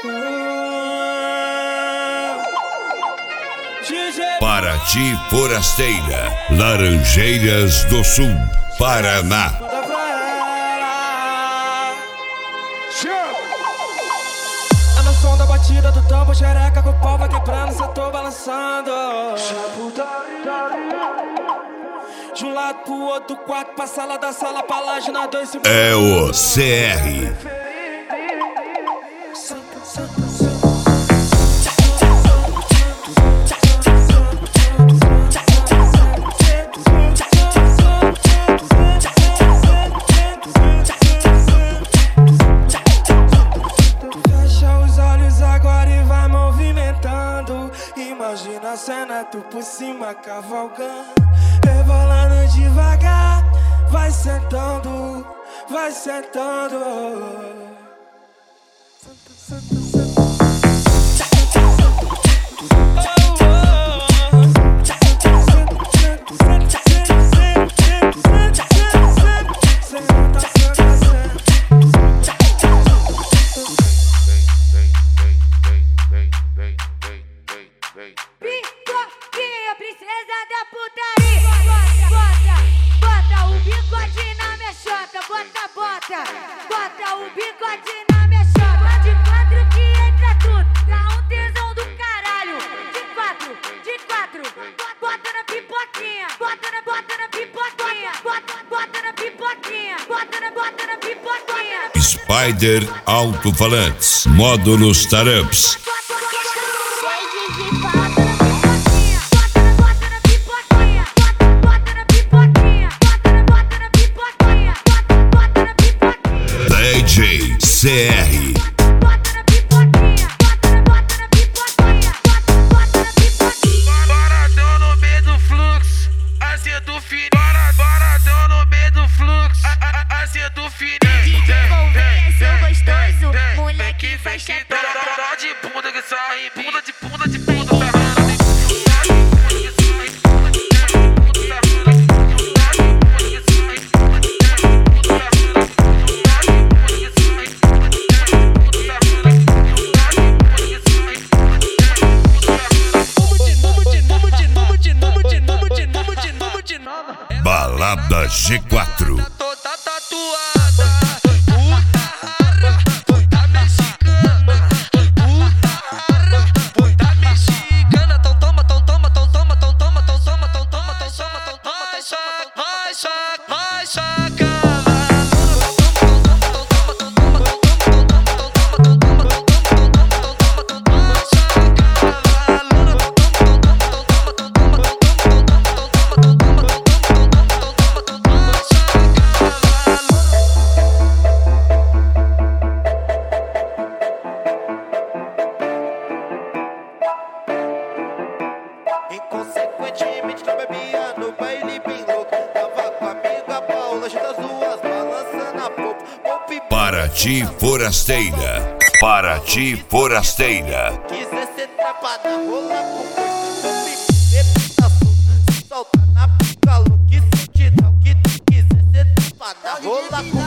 Paraty Forasteira, Laranjeiras do Sul, Paraná. É no som da batida do tambo, xereca com o pau vai quebrando, cê tô balançando. De um lado pro outro, do quarto pra sala, da sala pra laje, na dois se... É o CR. Imagina a cena, tu por cima cavalgando, rebolando devagar, vai sentando, vai sentando. Picoquinha, princesa da putaria. Bota o bigode na minha chota. Bota o bigode na minha chota. De quatro que entra tudo, dá um tesão do caralho. De quatro, bota na pipoquinha. Bota na pipoquinha. Bota na pipoquinha. Bota na pipoquinha. Spider Alto-Falantes, módulos Taramps. DJ CR. Baradão no meio do fluxo, assim do fininho. Baradão no meio do fluxo, assim do fininho. DJ seu gostoso, moleque faz chapéu. Dó de bunda que sai, bunda de bunda. Balada G4. Toda tatuada, puta mexicana, puta mexicana. Tão toma, vai sacar. Inconsequentemente não bebia no baile bem louco. Tava com a amiga Paula, junto as duas, balançando a popa. Paraty Forasteira. Paraty Forasteira. Quiser ser trapada, rola com força. Se solta na pica, louco, que se te dá o que tu quiser ser trapada, rola com